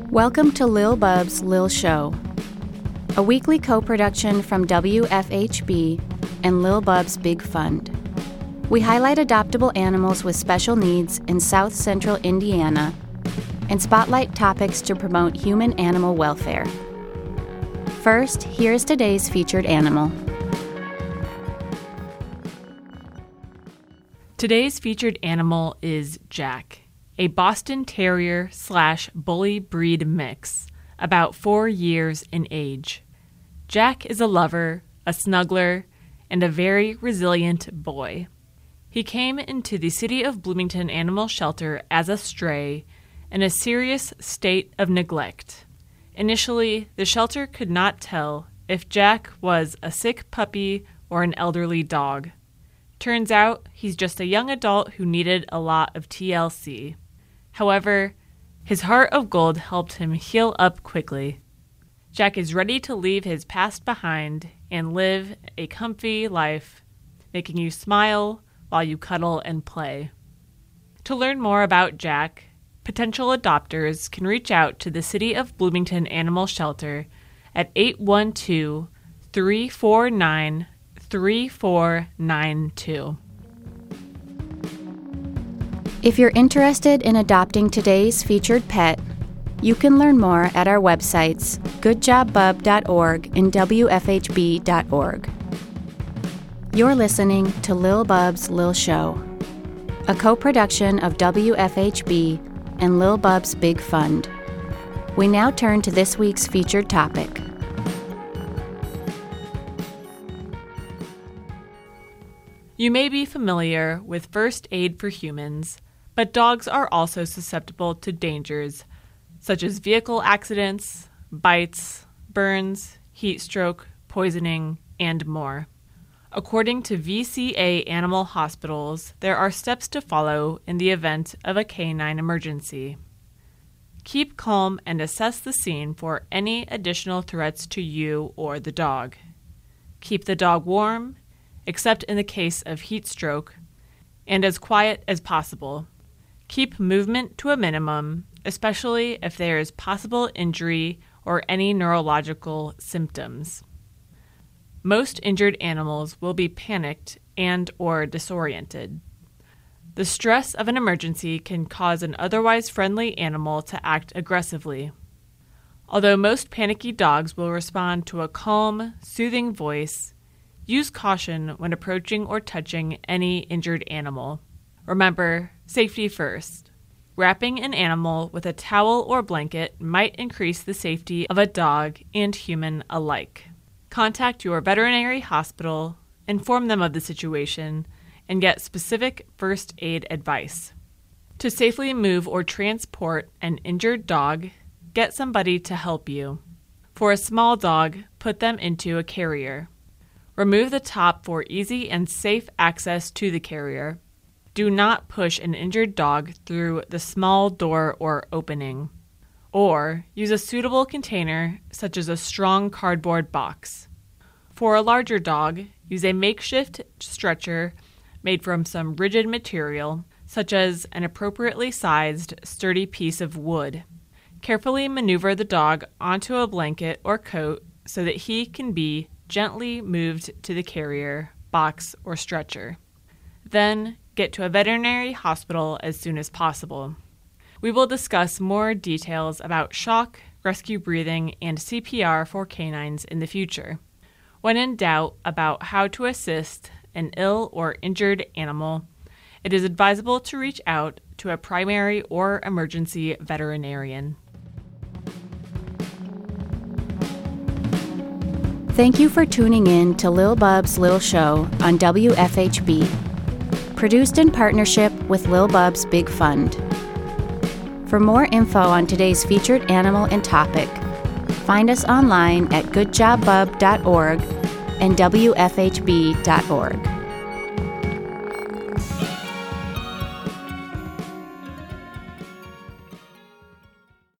Welcome to Lil Bub's Lil Show, a weekly co-production from WFHB and Lil Bub's Big Fund. We highlight adoptable animals with special needs in South Central Indiana and spotlight topics to promote human-animal welfare. First, here's today's featured animal. Today's featured animal is Jack, a Boston Terrier / bully breed mix, about 4 years in age. Jack is a lover, a snuggler, and a very resilient boy. He came into the City of Bloomington Animal Shelter as a stray in a serious state of neglect. Initially, the shelter could not tell if Jack was a sick puppy or an elderly dog. Turns out he's just a young adult who needed a lot of TLC. However, his heart of gold helped him heal up quickly. Jack is ready to leave his past behind and live a comfy life, making you smile while you cuddle and play. To learn more about Jack, potential adopters can reach out to the City of Bloomington Animal Shelter at 812-349-3492. If you're interested in adopting today's featured pet, you can learn more at our websites, goodjobbub.org and wfhb.org. You're listening to Lil Bub's Lil Show, a co-production of WFHB and Lil Bub's Big Fund. We now turn to this week's featured topic. You may be familiar with first aid for humans, but dogs are also susceptible to dangers such as vehicle accidents, bites, burns, heat stroke, poisoning, and more. According to VCA Animal Hospitals, there are steps to follow in the event of a canine emergency. Keep calm and assess the scene for any additional threats to you or the dog. Keep the dog warm, except in the case of heat stroke, and as quiet as possible. Keep movement to a minimum, especially if there is possible injury or any neurological symptoms. Most injured animals will be panicked and or disoriented. The stress of an emergency can cause an otherwise friendly animal to act aggressively. Although most panicky dogs will respond to a calm, soothing voice, use caution when approaching or touching any injured animal. Remember, safety first. Wrapping an animal with a towel or blanket might increase the safety of a dog and human alike. Contact your veterinary hospital, inform them of the situation, and get specific first aid advice. To safely move or transport an injured dog, get somebody to help you. For a small dog, put them into a carrier. Remove the top for easy and safe access to the carrier. Do not push an injured dog through the small door or opening. Or use a suitable container, such as a strong cardboard box. For a larger dog, use a makeshift stretcher made from some rigid material, such as an appropriately sized, sturdy piece of wood. Carefully maneuver the dog onto a blanket or coat so that he can be gently moved to the carrier, box, or stretcher. Then, get to a veterinary hospital as soon as possible. We will discuss more details about shock, rescue breathing, and CPR for canines in the future. When in doubt about how to assist an ill or injured animal, it is advisable to reach out to a primary or emergency veterinarian. Thank you for tuning in to Lil Bub's Lil Show on WFHB. Produced in partnership with Lil Bub's Big Fund. For more info on today's featured animal and topic, find us online at goodjobbub.org and wfhb.org.